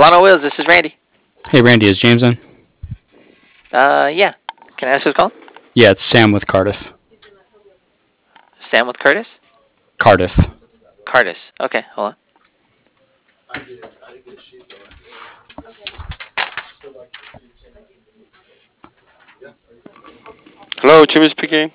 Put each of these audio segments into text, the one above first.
Lano Wheels, this is Randy. Hey, Randy, is James in? Yeah. Can I ask who's calling? Yeah, it's Sam with Cardiff. Sam with Curtis? Cardiff. Cardis. Okay, hold on. Hello, Jimmy speaking.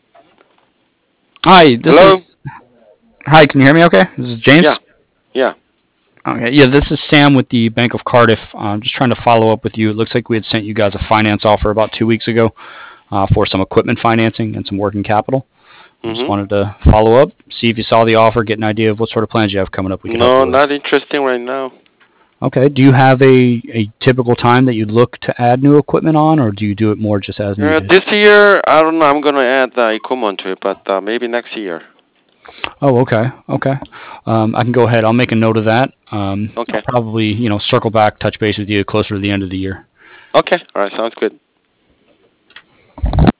Hi, Hello? Hi, can you hear me okay? This is Yeah, James? yeah. Okay, yeah, this is Sam with the Bank of Cardiff. I'm just trying to follow up with you. It looks like we had sent you guys a finance offer about 2 weeks ago for some equipment financing and some working capital. I just Mm-hmm. wanted to follow up, see if you saw the offer, get an idea of what sort of plans you have coming up we could help No, you with. not interesting right now. Okay, do you have a typical time that you'd look to add new equipment on, or do you do it more just as needed? This year, I don't know. I'm gonna add equipment to it, but maybe next year. Oh, okay, okay. I can go ahead. I'll make a note of that. I'll Okay. probably, circle back, touch base with you closer to the end of the year. Okay. All right. Sounds good.